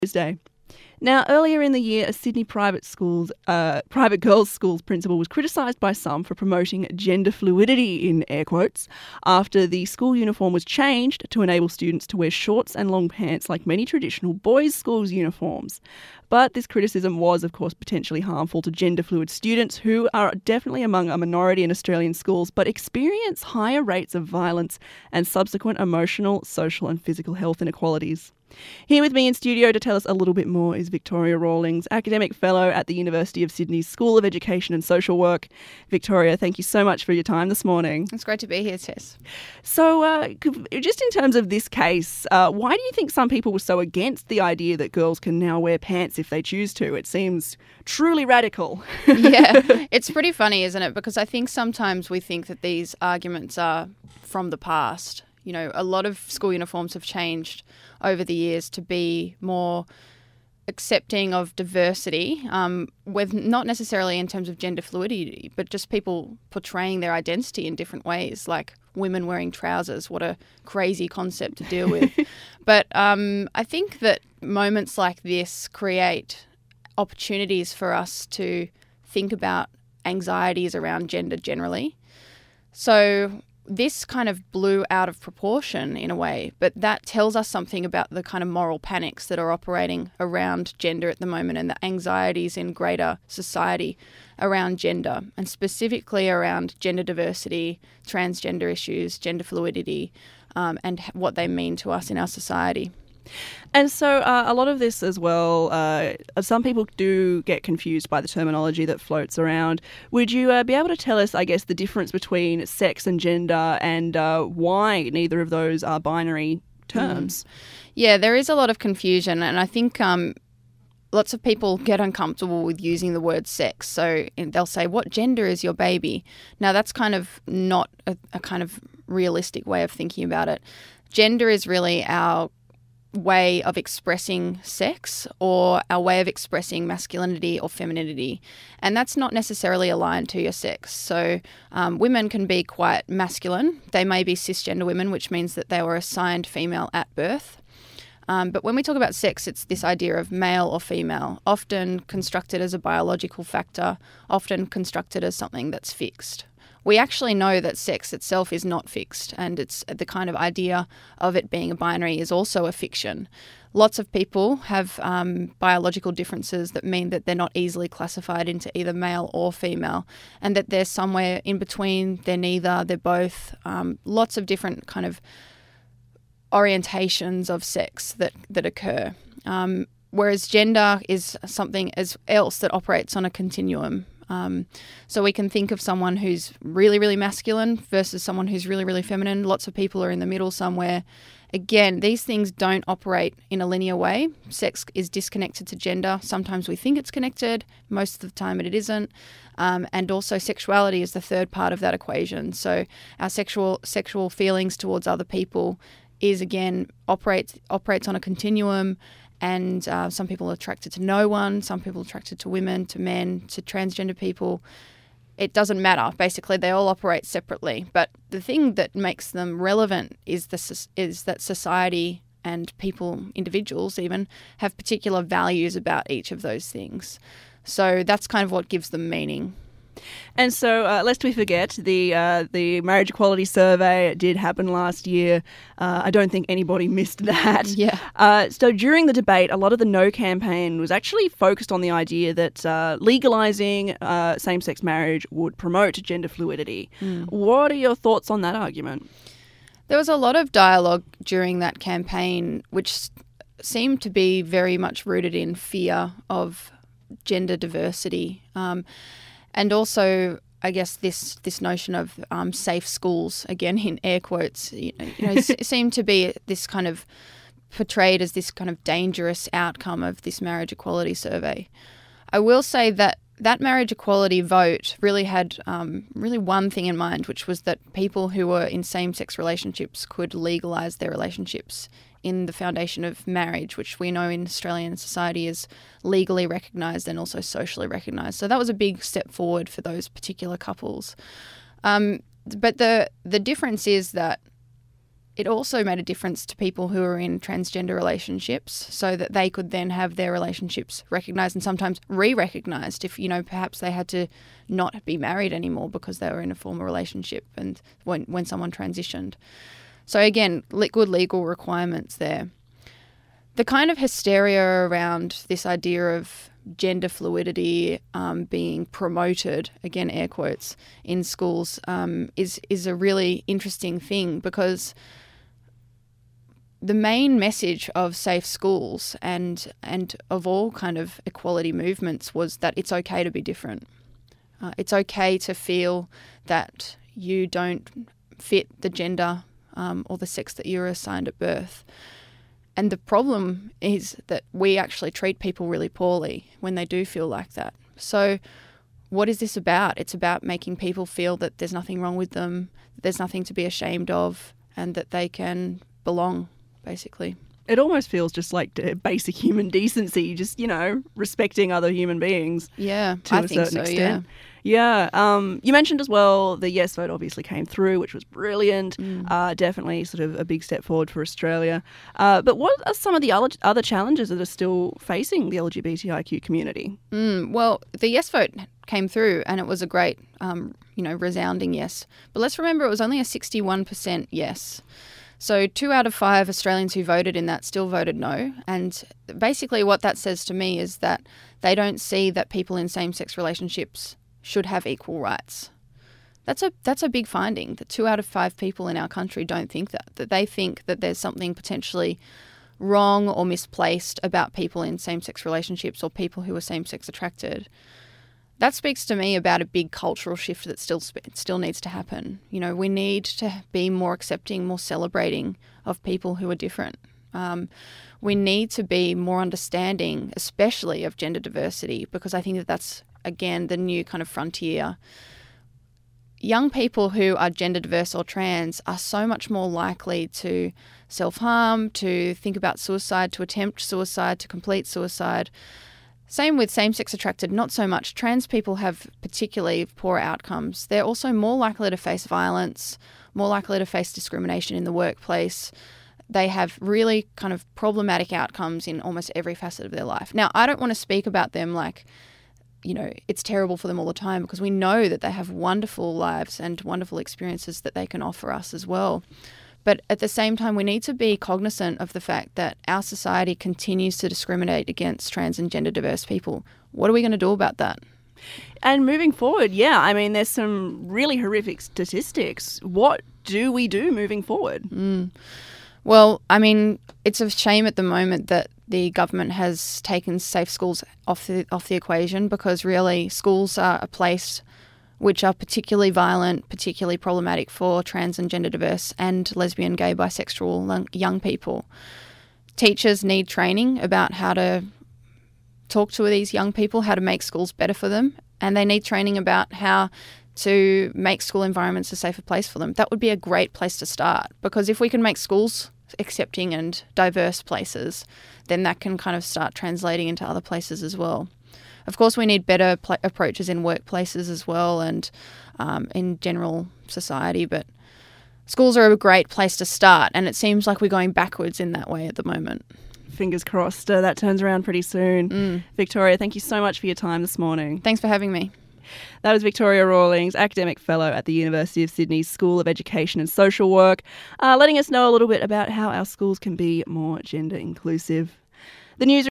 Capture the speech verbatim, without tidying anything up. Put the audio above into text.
Tuesday. Now, earlier in the year, a Sydney private schools, uh, private girls' schools principal was criticised by some for promoting gender fluidity, in air quotes, after the school uniform was changed to enable students to wear shorts and long pants like many traditional boys' schools uniforms. But this criticism was, of course, potentially harmful to gender fluid students who are definitely among a minority in Australian schools but experience higher rates of violence and subsequent emotional, social and physical health inequalities. Here with me in studio to tell us a little bit more is Victoria Rawlings, Academic Fellow at the University of Sydney's School of Education and Social Work. Victoria, thank you so much for your time this morning. It's great to be here, Tess. So uh, just in terms of this case, uh, why do you think some people were so against the idea that girls can now wear pants if they choose to? It seems truly radical. Yeah, it's pretty funny, isn't it? Because I think sometimes we think that these arguments are from the past. You know, a lot of school uniforms have changed over the years to be more accepting of diversity, um, with not necessarily in terms of gender fluidity, but just people portraying their identity in different ways, like women wearing trousers. What a crazy concept to deal with. But um, I think that moments like this create opportunities for us to think about anxieties around gender generally. So this kind of blew out of proportion in a way, but that tells us something about the kind of moral panics that are operating around gender at the moment and the anxieties in greater society around gender, and specifically around gender diversity, transgender issues, gender fluidity, um, and what they mean to us in our society. And so uh, a lot of this as well, uh, some people do get confused by the terminology that floats around. Would you uh, be able to tell us, I guess, the difference between sex and gender and uh, why neither of those are binary terms? Mm. Yeah, there is a lot of confusion, and I think um, lots of people get uncomfortable with using the word sex. So they'll say, what gender is your baby? Now, that's kind of not a, a kind of realistic way of thinking about it. Gender is really our way of expressing sex or our way of expressing masculinity or femininity. And that's not necessarily aligned to your sex. So um, women can be quite masculine. They may be cisgender women, which means that they were assigned female at birth. Um, but when we talk about sex, it's this idea of male or female, often constructed as a biological factor, often constructed as something that's fixed. We actually know that sex itself is not fixed, and it's the kind of idea of it being a binary is also a fiction. Lots of people have um, biological differences that mean that they're not easily classified into either male or female, and that they're somewhere in between. They're neither, they're both. Um, lots of different kind of orientations of sex that, that occur. Um, whereas gender is something as else that operates on a continuum. Um, so we can think of someone who's really, really masculine versus someone who's really, really feminine. Lots of people are in the middle somewhere. Again, these things don't operate in a linear way. Sex is disconnected to gender. Sometimes we think it's connected. Most of the time it isn't. Um, and also sexuality is the third part of that equation. So our sexual sexual feelings towards other people is, again, operates operates on a continuum. And uh, some people are attracted to no one, some people are attracted to women, to men, to transgender people. It doesn't matter. Basically, they all operate separately. But the thing that makes them relevant is the, is that society and people, individuals even, have particular values about each of those things. So that's kind of what gives them meaning. And so, uh, lest we forget, the uh, the marriage equality survey did happen last year. Uh, I don't think anybody missed that. Yeah. Uh, so during the debate, a lot of the No campaign was actually focused on the idea that uh, legalising uh, same-sex marriage would promote gender fluidity. Mm. What are your thoughts on that argument? There was a lot of dialogue during that campaign, which seemed to be very much rooted in fear of gender diversity. Um, And also, I guess, this this notion of um, safe schools, again, in air quotes, you know, you know s- seem to be this kind of portrayed as this kind of dangerous outcome of this marriage equality survey. I will say that that marriage equality vote really had um, really one thing in mind, which was that people who were in same-sex relationships could legalise their relationships in the foundation of marriage, which we know in Australian society is legally recognised and also socially recognised. So that was a big step forward for those particular couples. Um, but the the difference is that it also made a difference to people who are in transgender relationships so that they could then have their relationships recognised and sometimes re-recognised if, you know, perhaps they had to not be married anymore because they were in a former relationship and when, when someone transitioned. So again, good legal requirements there. The kind of hysteria around this idea of gender fluidity um, being promoted, again air quotes, in schools um, is is a really interesting thing, because the main message of safe schools and and of all kind of equality movements was that it's okay to be different. Uh, it's okay to feel that you don't fit the gender um, or the sex that you were assigned at birth. And the problem is that we actually treat people really poorly when they do feel like that. So what is this about? It's about making people feel that there's nothing wrong with them, that there's nothing to be ashamed of, and that they can belong, basically. It almost feels just like basic human decency, just, you know, respecting other human beings. Yeah, to I a think certain so, extent. Yeah. Um, you mentioned as well the yes vote obviously came through, which was brilliant. Mm. Uh, definitely sort of a big step forward for Australia. Uh, but what are some of the other, other challenges that are still facing the L G B T I Q community? Mm, well, the yes vote came through and it was a great, um, you know, resounding yes. But let's remember it was only a sixty-one percent yes. So two out of five Australians who voted in that still voted no. And basically what that says to me is that they don't see that people in same-sex relationships should have equal rights. That's a that's a big finding, that two out of five people in our country don't think that, that they think that there's something potentially wrong or misplaced about people in same-sex relationships or people who are same-sex attracted. That speaks to me about a big cultural shift that still still needs to happen. You know, we need to be more accepting, more celebrating of people who are different. Um, we need to be more understanding, especially of gender diversity, because I think that that's, again, the new kind of frontier. Young people who are gender diverse or trans are so much more likely to self-harm, to think about suicide, to attempt suicide, to complete suicide. Same with same-sex attracted, not so much. Trans people have particularly poor outcomes. They're also more likely to face violence, more likely to face discrimination in the workplace. They have really kind of problematic outcomes in almost every facet of their life. Now, I don't want to speak about them like, you know, it's terrible for them all the time, because we know that they have wonderful lives and wonderful experiences that they can offer us as well. But at the same time, we need to be cognizant of the fact that our society continues to discriminate against trans and gender diverse people. What are we going to do about that? And moving forward, yeah, I mean, there's some really horrific statistics. What do we do moving forward? Mm. Well, I mean, it's a shame at the moment that the government has taken safe schools off the, off the equation, because really schools are a place which are particularly violent, particularly problematic for trans and gender diverse and lesbian, gay, bisexual young people. Teachers need training about how to talk to these young people, how to make schools better for them, and they need training about how to make school environments a safer place for them. That would be a great place to start, because if we can make schools accepting and diverse places, then that can kind of start translating into other places as well. Of course, we need better pl- approaches in workplaces as well, and um, in general society, but schools are a great place to start, and it seems like we're going backwards in that way at the moment. Fingers crossed uh, that turns around pretty soon. Mm. Victoria, thank you so much for your time this morning. Thanks for having me. That was Victoria Rawlings, Academic Fellow at the University of Sydney's School of Education and Social Work, uh, letting us know a little bit about how our schools can be more gender inclusive. The news